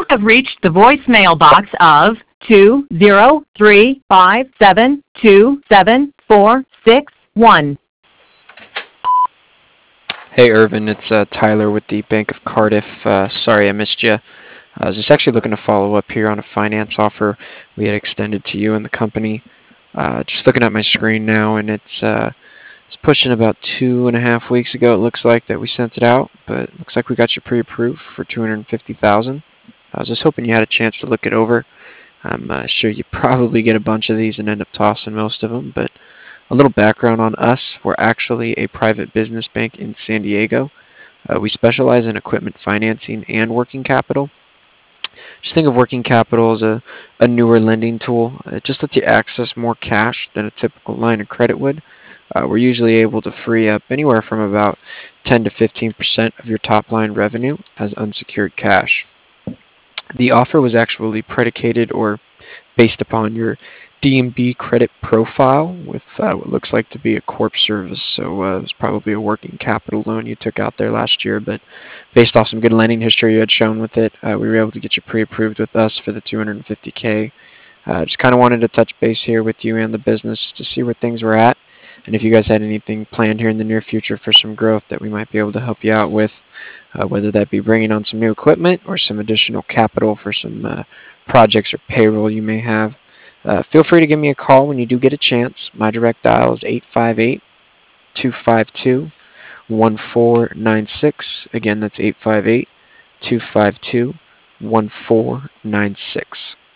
have reached the voicemail box of 20357274661. Hey Irvin, it's Tyler with the Bank of Cardiff. Sorry I missed you. I was just actually looking to follow up here on a finance offer we had extended to you and the company. Just looking at my screen now, and it's pushing about 2.5 weeks ago. It looks like that we sent it out, but it looks like we got you pre-approved for 250,000. I was just hoping you had a chance to look it over. I'm sure you probably get a bunch of these and end up tossing most of them, but a little background on us. We're actually a private business bank in San Diego. We specialize in equipment financing and working capital. Just think of working capital as a newer lending tool. It just lets you access more cash than a typical line of credit would. We're usually able to free up anywhere from about 10 to 15% of your top line revenue as unsecured cash. The offer was actually predicated or based upon your D&B credit profile with what looks like to be a corp service. So it was probably a working capital loan you took out there last year, but based off some good lending history you had shown with it, we were able to get you pre-approved with us for the 250K. Just kind of wanted to touch base here with you and the business to see where things were at, and if you guys had anything planned here in the near future for some growth that we might be able to help you out with, whether that be bringing on some new equipment or some additional capital for some projects or payroll you may have. Feel free to give me a call when you do get a chance. My direct dial is 858-252-1496. Again, that's 858-252-1496.